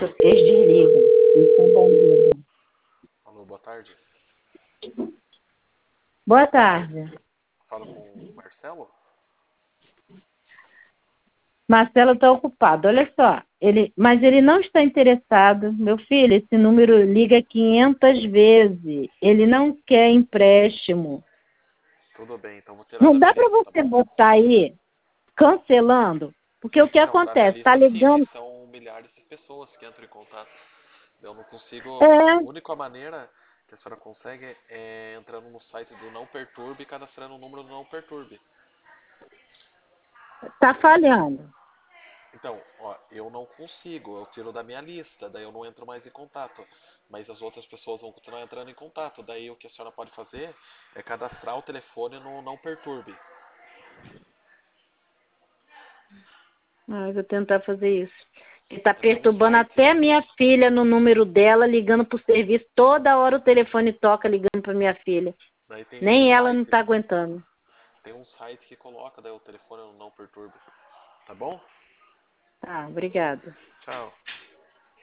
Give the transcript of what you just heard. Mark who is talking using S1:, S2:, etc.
S1: Eles desligam. Então, bom dia.
S2: Alô, boa tarde.
S1: Boa tarde.
S2: Falo com o Marcelo?
S1: Marcelo está ocupado. Olha só, mas ele não está interessado. Meu filho, esse número liga 500 vezes. Ele não quer empréstimo.
S2: Tudo bem, então vou tirar
S1: Não
S2: da minha
S1: dá para
S2: lista, tá
S1: você
S2: bom?
S1: botar aí cancelando, porque o que
S2: Não, da minha
S1: acontece? Está
S2: lista sim, que
S1: ligando.
S2: são milhares de pessoas que entram em contato. Eu não consigo. A
S1: É,
S2: única maneira que a senhora consegue é entrando no site do Não Perturbe e cadastrando o número do Não Perturbe.
S1: está falhando.
S2: Então, ó, eu não consigo, eu tiro da minha lista, daí eu não entro mais em contato. Mas as outras pessoas vão continuar entrando em contato. Daí o que a senhora pode fazer é cadastrar o telefone no Não Perturbe.
S1: Eu vou tentar fazer isso. Ele está
S2: Tem um
S1: perturbando
S2: site,
S1: até a minha filha no número dela, ligando para o serviço. Toda hora o telefone toca ligando para minha filha.
S2: daí tem um
S1: Nem ela não
S2: site,
S1: está aguentando.
S2: tem um site que coloca daí o telefone no Não Perturbe. Tá bom?
S1: Tá, obrigada.
S2: Tchau.